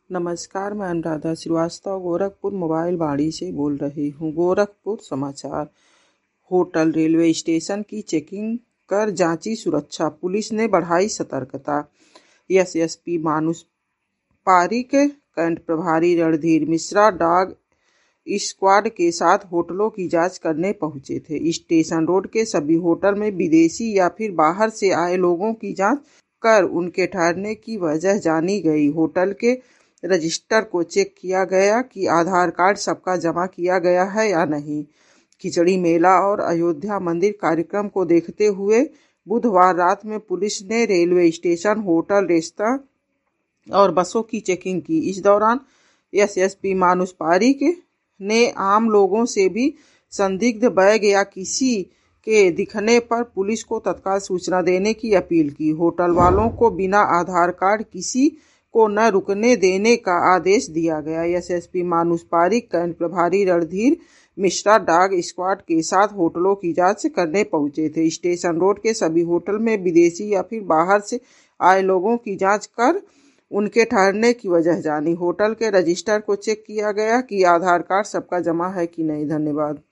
नमस्कार, मैं अनुराधा श्रीवास्तव गोरखपुर मोबाइल वाणी से बोल रही हूँ। गोरखपुर समाचार। होटल रेलवे स्टेशन की चेकिंग कर जांची सुरक्षा, पुलिस ने बढ़ाई सतर्कता। एसएसपी मानुष पारिक कैंट प्रभारी रणधीर मिश्रा डॉग स्क्वाड के साथ होटलों की जांच करने पहुंचे थे। स्टेशन रोड के सभी होटल में विदेशी या फिर बाहर से आए लोगों की जांच कर उनके ठहरने की वजह जानी गई। होटल के रजिस्टर को चेक किया गया कि आधार कार्ड सबका जमा किया गया है या नहीं। खिचड़ी मेला और अयोध्या मंदिर कार्यक्रम को देखते हुए बुधवार रात में पुलिस ने रेलवे स्टेशन, होटल, रेस्तरां और बसों की चेकिंग की। इस दौरान एसएसपी मानुष पारिक ने आम लोगों से भी संदिग्ध बैग या किसी के दिखने पर पुलिस को तत्काल सूचना देने की अपील की। होटल वालों को बिना आधार कार्ड किसी को न रुकने देने का आदेश दिया गया। एसएसपी मानुष पारिक कैंट प्रभारी रणधीर मिश्रा डॉग स्क्वाड के साथ होटलों की जांच करने पहुंचे थे। स्टेशन रोड के सभी होटल में विदेशी या फिर बाहर से आए लोगों की जांच कर उनके ठहरने की वजह जानी। होटल के रजिस्टर को चेक किया गया कि आधार कार्ड सबका जमा है कि नहीं। धन्यवाद।